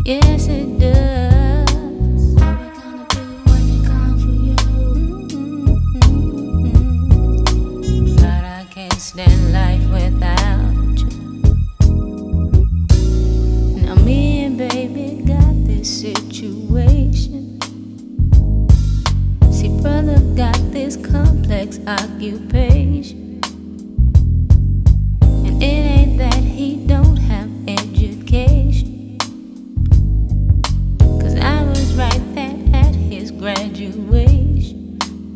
Yes, it does. What we gonna do when they come for you? God, I can't stand life without you. Now me and baby got this situation. See, brother got this complex occupation, and it ain't that he don't have education. I was right there at his graduation.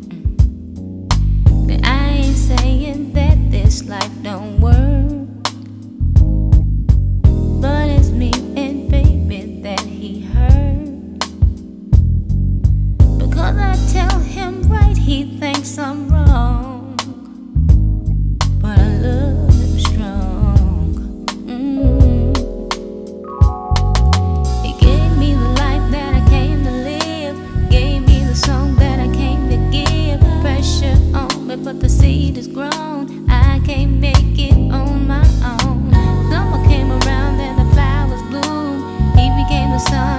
But I ain't saying that this life don't work, but it's me and baby that he hurt. Because I tell him right, he thinks I'm wrong, but I love him strong. He gave me the life that I came to live, gave me the song that I came to give. Pressure on me, but the seed is grown. I can't make it on my own. Summer came around and the flowers bloomed. He became the sun.